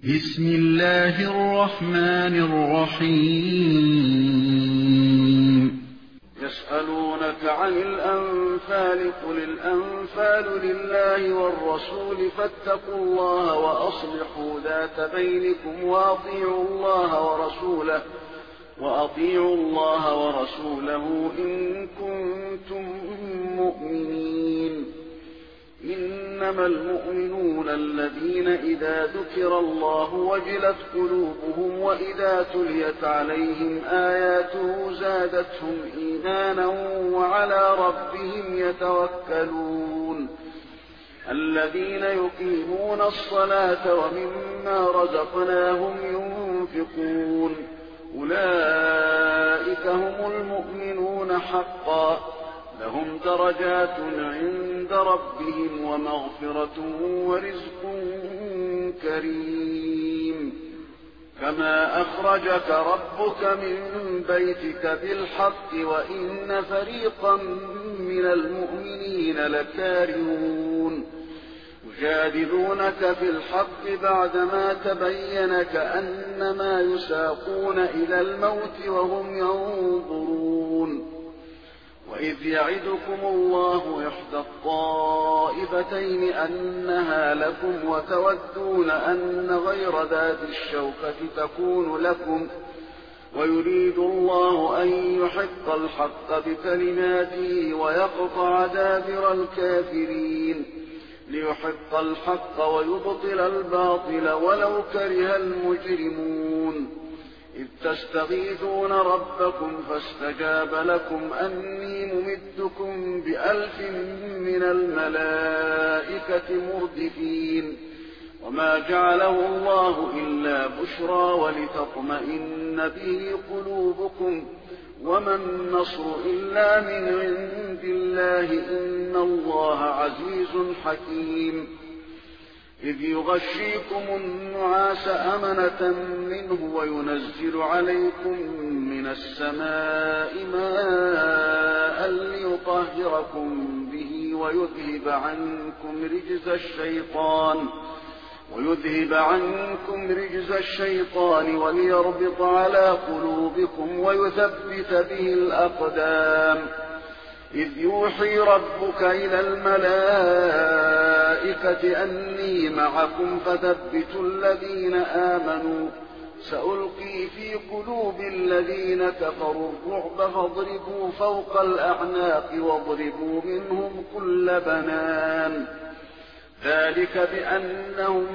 بسم الله الرحمن الرحيم. يسألونك عن الأنفال قل الأنفال لله والرسول فاتقوا الله وأصلحوا ذات بينكم وأطيعوا الله ورسوله إن كنتم مؤمنين. إنما المؤمنون الذين إذا ذكر الله وجلت قلوبهم وإذا تليت عليهم آياته زادتهم إيمانا وعلى ربهم يتوكلون. الذين يقيمون الصلاة ومما رزقناهم ينفقون أولئك هم المؤمنون حقا لهم درجات عند ربهم ومغفرة ورزق كريم. كما أخرجك ربك من بيتك بالحق وإن فريقا من المؤمنين لكارهون يجادلونك في الحق بعدما تبين كأنما يساقون إلى الموت وهم ينظرون. وإذ يعدكم الله إحدى الطائفتين أنها لكم وتودون أن غير ذات الشوكة تكون لكم ويريد الله أن يحق الحق بكلماته ويقطع دابر الكافرين ليحق الحق ويبطل الباطل ولو كره المجرمون. إذ تستغيثون ربكم فاستجاب لكم أني ممدكم ب1000 من الملائكة مردفين. وما جعله الله إلا بشرى ولتطمئن به قلوبكم وما النصر إلا من عند الله إن الله عزيز حكيم. إذ يغشيكم النعاس أمنة منه وينزل عليكم من السماء ماء ليطهركم به ويذهب عنكم رجز الشيطان وليربط على قلوبكم ويثبت به الأقدام. إذ يوحي ربك إلى الملائكة أني معكم فثبتوا الذين آمنوا سألقي في قلوب الذين كفروا الرعب فاضربوا فوق الأعناق واضربوا منهم كل بنان. ذلك بأنهم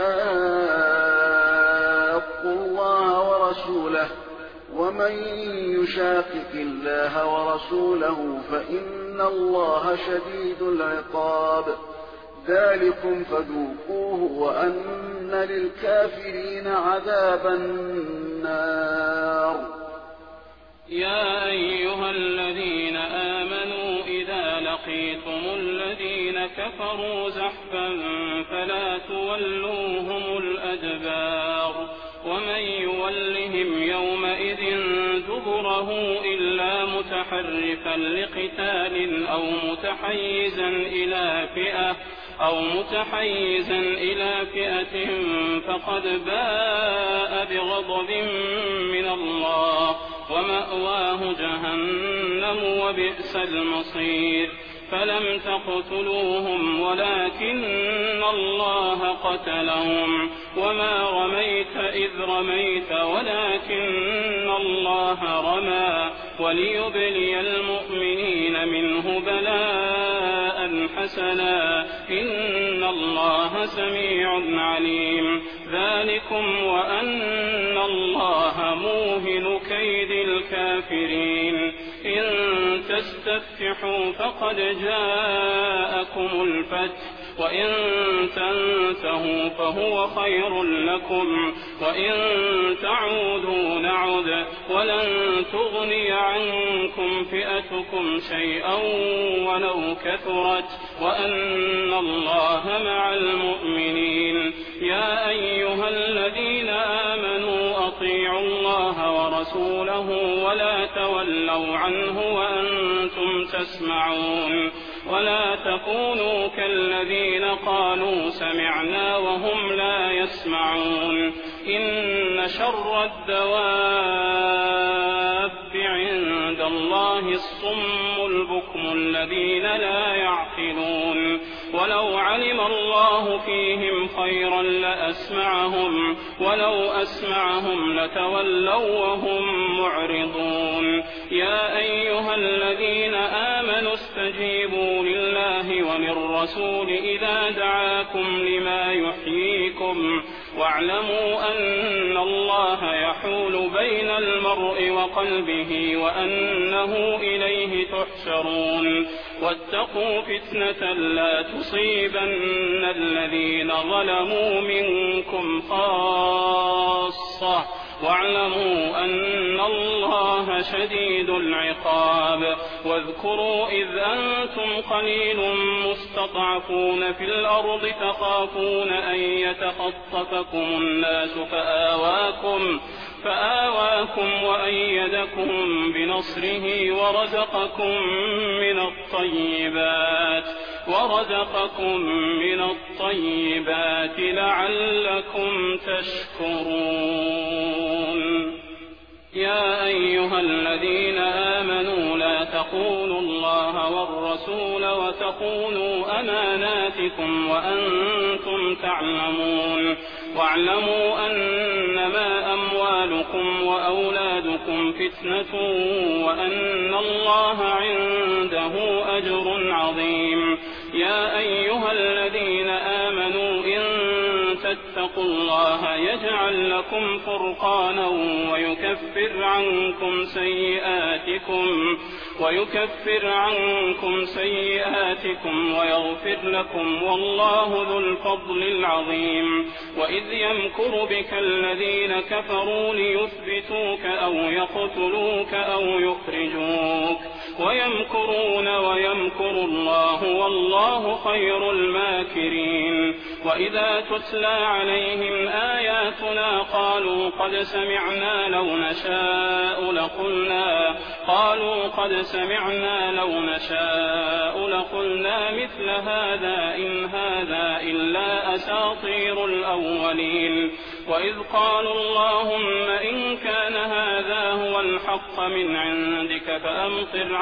شاقوا الله ورسوله ومن يشاقق الله ورسوله فإن الله شديد العقاب. ذلكم فذوقوه وأن للكافرين عذاب النار. يا أيها الذين آمنوا إذا لقيتم الذين كفروا زحفا فلا تولوهم الأدبار ومن يولهم يومئذ دبره إلا متحرفا لقتال أو متحيزا إلى فئة فقد باء بغضب من الله ومأواه جهنم وبئس المصير. فلم تقتلوهم ولكن الله قتلهم وما رميت إذ رميت ولكن الله رمى وليبلي المؤمنين منه بلاء حسنا إن الله سميع عليم. ذلكم وأن الله موهن كيد الكافرين. إن تستفتحوا فقد جاءكم الفتح وإن تنتهوا فهو خير لكم وإن تعودوا نعد ولن تغني عنكم فئتكم شيئا ولو كثرت وأن الله مع المؤمنين. يا أيها الذين آمنوا أطيعوا الله ورسوله ولا تولوا عنه وأنتم تسمعون. ولا تكونوا كالذين قالوا سمعنا وهم لا يسمعون إن شر الدواب عند الله الصم البكم الذين لا يعقلون ولو علم الله فيهم خيرا لأسمعهم ولو أسمعهم لتولوا وهم معرضون يا أيها الذين آمنوا استجيبوا لله وللرسول إذا دعاكم لما يحييكم واعلموا أن الله يحول بين المرء وقلبه وأنه إليه تحشرون واتقوا فتنة لا تصيبن الذين ظلموا منكم خاصة واعلموا أن الله شديد العقاب واذكروا إذ أنتم قليل مستضعفون في الأرض تخافون أن يتخطفكم الناس فآواكم وأيدكم بنصره ورزقكم من الطيبات لعلكم تشكرون يا أيها الذين آمنوا لا تخونوا الله والرسول وتخونوا أماناتكم وأنتم تعلمون واعلموا أنما أموالكم وأولادكم فتنة وأن الله عنده أجر عظيم يا أيها الذين آمنوا إن تتقوا الله يجعل لكم فرقانا ويكفر عنكم سيئاتكم ويغفر لكم والله ذو الفضل العظيم وإذ يمكر بك الذين كفروا ليثبتوك أو يقتلوك أو يخرجوك ويمكرون ويمكر الله والله خير الماكرين وإذا تتلى عليهم آياتنا قالوا قد سمعنا لو نشاء لقلنا مثل هذا إن هذا إلا أساطير الأولين وإذ قالوا اللهم إن كان هذا هو الحق من عندك فأمطر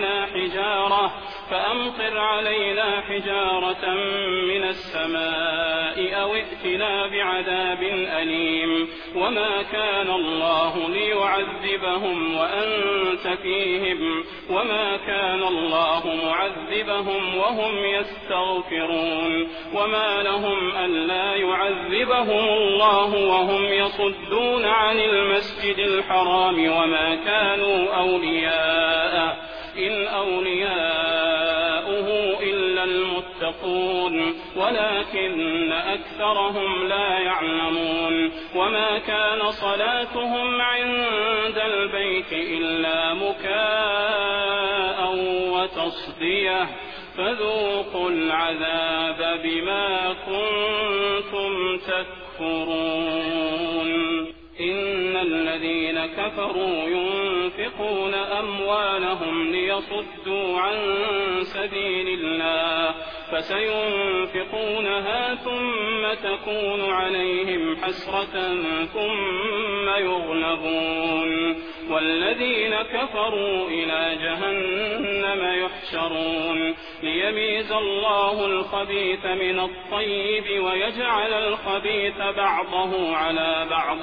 علينا حجارة من السماء أو ائتنا بعذاب أليم وما كان الله ليعذبهم وأنت فيهم وما كان الله معذبهم وهم يستغفرون وما لهم ألا يعذبهم الله وهم يصدون عن المسجد الحرام وما كانوا أولياءه إن أولياؤه إلا المتقون ولكن أكثرهم لا يعلمون وما كان صلاتهم عند البيت إلا مكاء وتصدية فذوقوا العذاب بما كنتم تكفرون إن الذين كفروا ينفقون أموالهم ليصدوا عن سبيل الله فسينفقونها ثم تكون عليهم حسرة ثم يغلبون والذين كفروا إلى جهنم يحشرون ليميز الله الخبيث من الطيب ويجعل الخبيث بعضه على بعض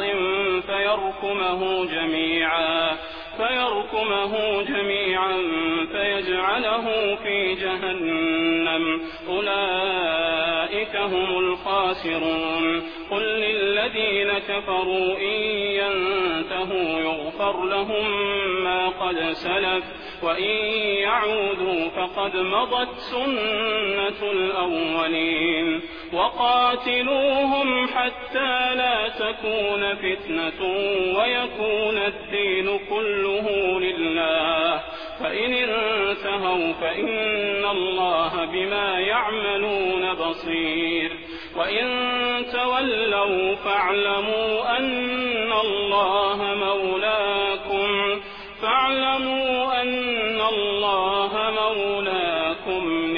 فيركمه جميعا فيجعله في جهنم أولئك هم الخاسرون قل للذين كفروا إن ينتهوا يغفر لهم ما قد سلف وإن يعودوا فقد مضت سنة الأولين وقاتلوهم حتى لا تكون فتنة ويكون الدين كله لله فإن انتهوا فإن الله بما يعملون بصير وإن تولوا فاعلموا أن الله مولاكم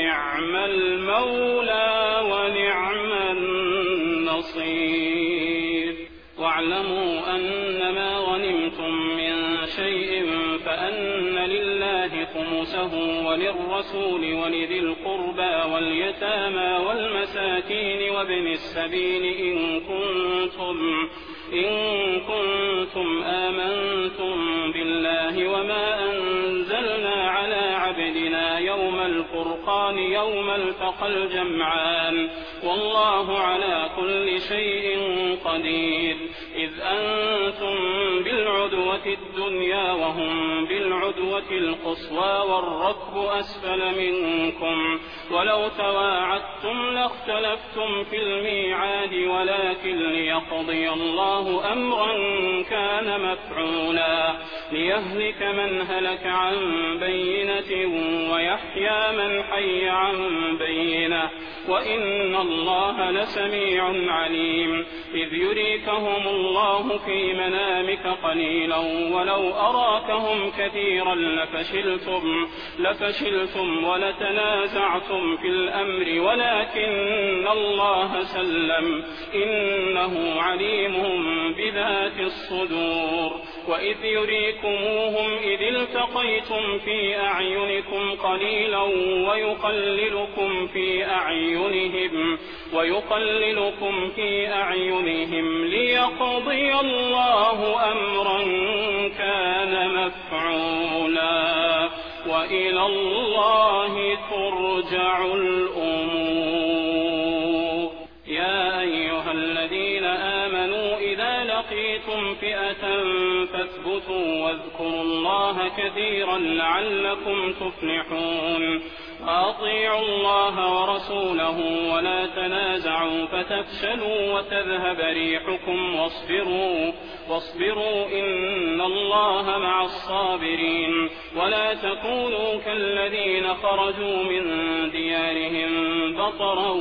شيء فأن لله خمسه وللرسول ولذي القربى واليتامى والمساكين وابن السبيل إن كنتم آمنتم بالله وما أنزلنا على عبدنا يوم الفرقان يوم التقى الجمعان والله على كل شيء قدير. إذ أنتم بالعدوة الدنيا وهم بالعدوة القصوى والركب أسفل منكم ولو تواعدتم لاختلفتم في الميعاد ولكن ليقضي الله أمرا كان مفعولا ليهلك من هلك عن بينة ويحيى من حي عن بينة وإن الله لسميع عليم. إذ يريكهم الله في منامك قليلا ولو أراكهم كثيرا لفشلتم ولتنازعتم في الأمر ولكن الله سلم إنه عليم بذات الصدور. وإذ يريكموهم إذ التقيتم في أعينكم قليلا ويقللكم في أعينهم ليقضي الله أمرا كان مفعولا وإلى الله ترجع الأمور. يا أيها الذين آمنوا إذا لقيتم فئة فاثبتوا واذكروا الله كثيرا لعلكم تفلحون. أطيعوا الله ورسوله ولا تنازعوا فتفشلوا وتذهب ريحكم واصبروا إن الله مع الصابرين. ولا تكونوا كالذين خرجوا من ديارهم بطرا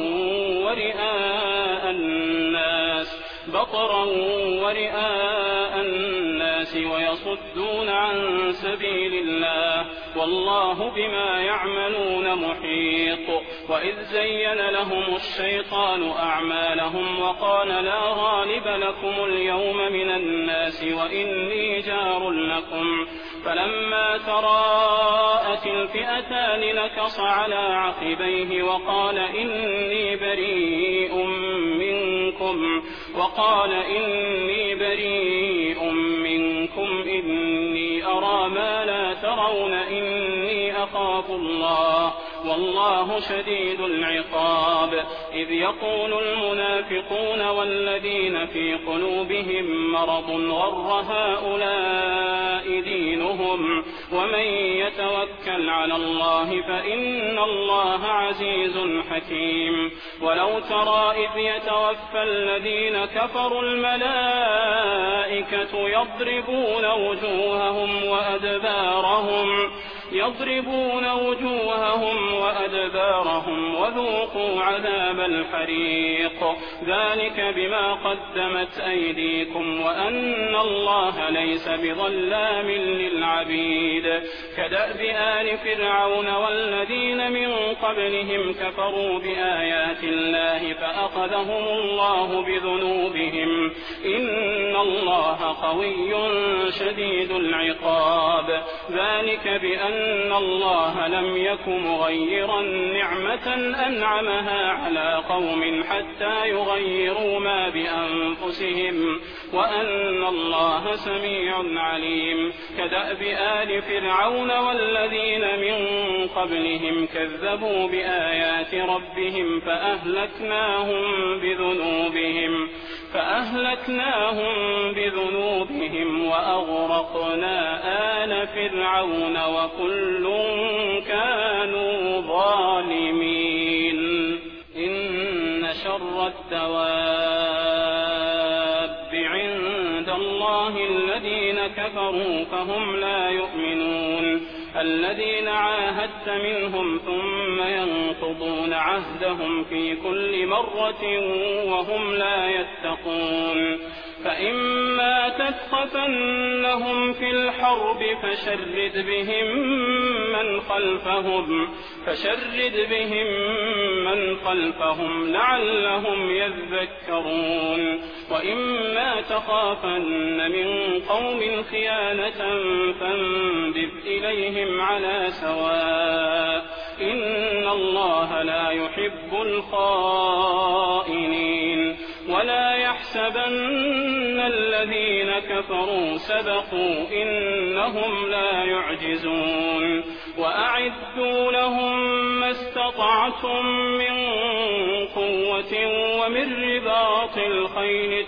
ورئاء الناس ويصدون عن سبيل الله والله بما يعملون محيط. وإذ زين لهم الشيطان أعمالهم وقال لا غالب لكم اليوم من الناس وإني جار لكم فلما تراءت الفئتان نكص على عقبيه وقال إني بريء منكم إني أرى ما لا ترون إني أخاف الله والله شديد العقاب. إذ يقول المنافقون والذين في قلوبهم مرض غر هؤلاء دينهم ومن يتوكل على الله فإن الله عزيز حكيم. ولو ترى إذ يتوفى الذين كفروا الملائكة يضربون وجوههم وأدبارهم وذوقوا عذاب الحريق ذلك بما قدمت أيديكم وأن الله ليس بظلام للعبيد. كدأب آل فرعون والذين من قبلهم كفروا بآيات الله فأخذهم الله بذنوبهم إن الله قوي شديد العقاب. ذلك بأن الله لم يك مغيرا نعمة أنعمها على قوم حتى يغيروا ما بأنفسهم وأن الله سميع عليم. كدأب آل فرعون والذين من قبلهم كذبوا بآيات ربهم فأهلكناهم بذنوبهم وأغرقنا آل فرعون وكل كانوا ظالمين. إن شر الدواب عند الله الذين كفروا فهم لا يؤمنون. الذين عاهدت منهم ثم ينقضون عهدهم في كل مرة وهم لا يتقون. فإما تثقفنهم في الحرب فشرد بهم من خلفهم لعلهم يذكرون وإما تخافن من قوم خيانة فانبذ إليهم على سواء إن الله لا يحب الخائنين ولا يحسبن الذين كفروا سبقوا إنهم لا يعجزون وأعدوا لهم ما استطعتم من قوة ومن رباط الخيل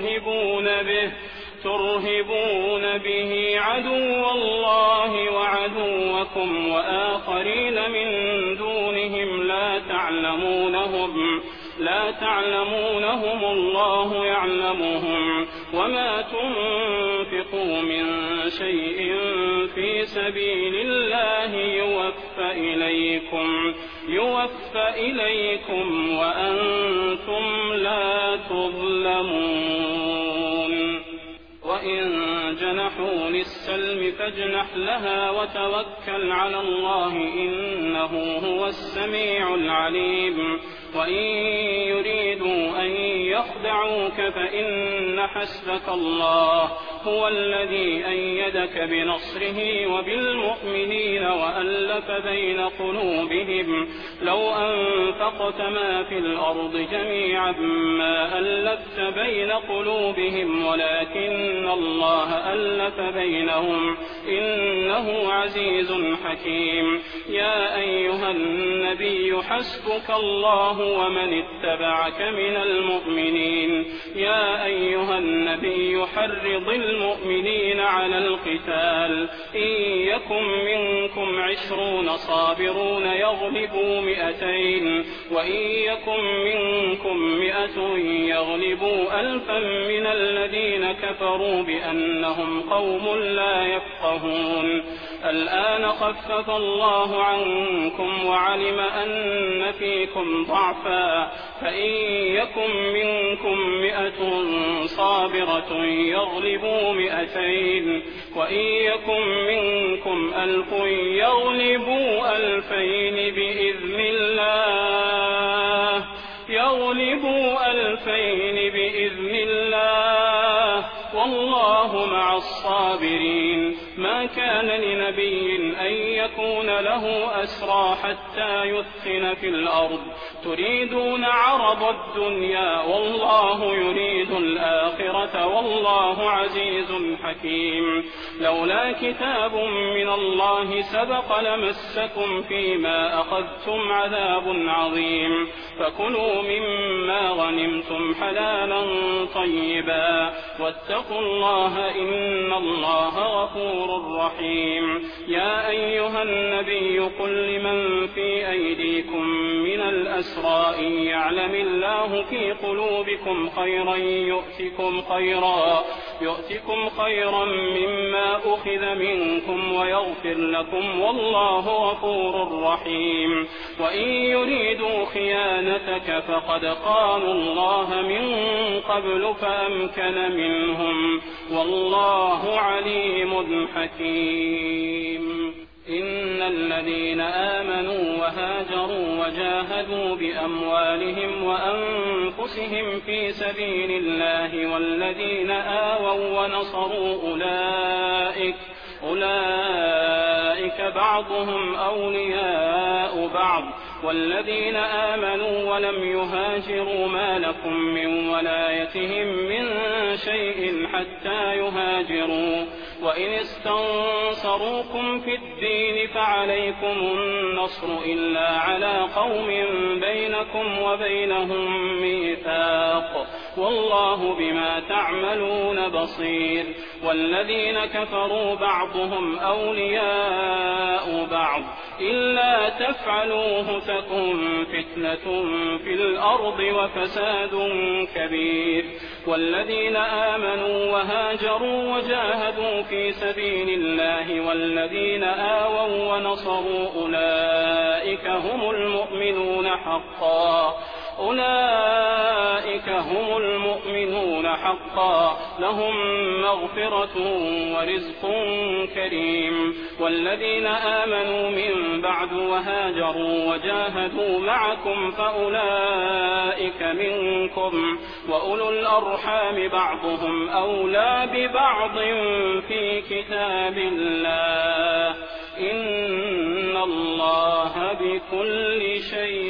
ترهبون به عدو الله وعدوكم وآخرين من دونهم لا تعلمونهم الله يعلمهم وما تنفقوا من شيء في سبيل الله يوفى إليكم وأنتم لا تظلمون وإن جنحوا للسلم فاجنح لها وتوكل على الله إنه هو السميع العليم وإن يريدوا أن يخدعوك فإن حسبك الله هو الذي أيدك بنصره وبالمؤمنين وألف بين قلوبهم لو أنفقت ما في الأرض جميعا ما ألفت بين قلوبهم ولكن الله ألف بينهم إنه عزيز حكيم يا أيها النبي حسبك الله ومن اتبعك من المؤمنين يا أيها النبي حرض المؤمنين على القتال إن يكن منكم 20 صابرون يغلبوا 200 وإن يكن منكم 100 يغلبوا 1000 من الذين كفروا بأنهم قوم لا يفقهون الآن خفف الله عنكم وعلم أن فيكم ضعفا فإن يكن منكم 100 صابرة يغلبوا 200 وإن يكن منكم 1000 يغلبوا 2000 بإذن الله والله مع الصابرين ما كان لنبي أن يكون له أسرى حتى يثخن في الأرض تريدون عرض الدنيا والله يريد الآخرة والله عزيز حكيم لولا كتاب من الله سبق لمسكم فيما أخذتم عذاب عظيم فكلوا مما غنمتم حلالا طيبا واتقوا الله إن الله غفور رحيم يا أيها النبي قل لمن في أيديكم من الأسرى إن يعلم الله في قلوبكم خيرا يؤتكم خيرا مما أخذ منكم ويغفر لكم والله غفور رحيم وإن يريدوا خيانتك فقد خانوا الله من قبل فأمكن منهم والله عليم حكيم إن الذين آمنوا وهاجروا وجاهدوا بأموالهم وأنفسهم في سبيل الله والذين آووا ونصروا أولئك بعضهم أولياء بعض والذين آمنوا ولم يهاجروا ما لكم من ولايتهم من شيء حتى يهاجروا وإن استنصروكم في الدين فعليكم النصر إلا على قوم بينكم وبينهم ميثاق والله بما تعملون بصير والذين كفروا بعضهم أولياء بعض إلا تفعلوه تكن فتنة في الأرض وفساد كبير والذين آمنوا وهاجروا وجاهدوا في سبيل الله والذين آووا ونصروا أولئك هم المؤمنون حقا أولئك هم المؤمنون حقا لهم مغفرة ورزق كريم. والذين آمنوا من بعد وهاجروا وجاهدوا معكم فأولئك منكم وأولو الأرحام بعضهم أولى ببعض في كتاب الله إن الله بكل شيء